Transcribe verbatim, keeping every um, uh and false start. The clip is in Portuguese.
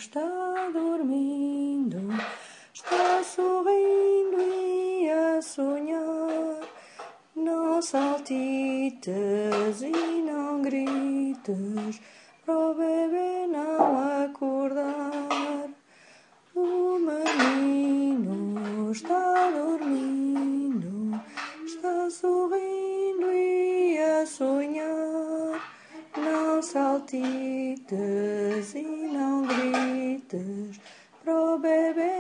está dormindo, está sorrindo e a sonhar. Não saltites e não grites, para o bebê não acordar. O menino está dormindo, está sorrindo e a sonhar. Não saltites e não grites, para o bebê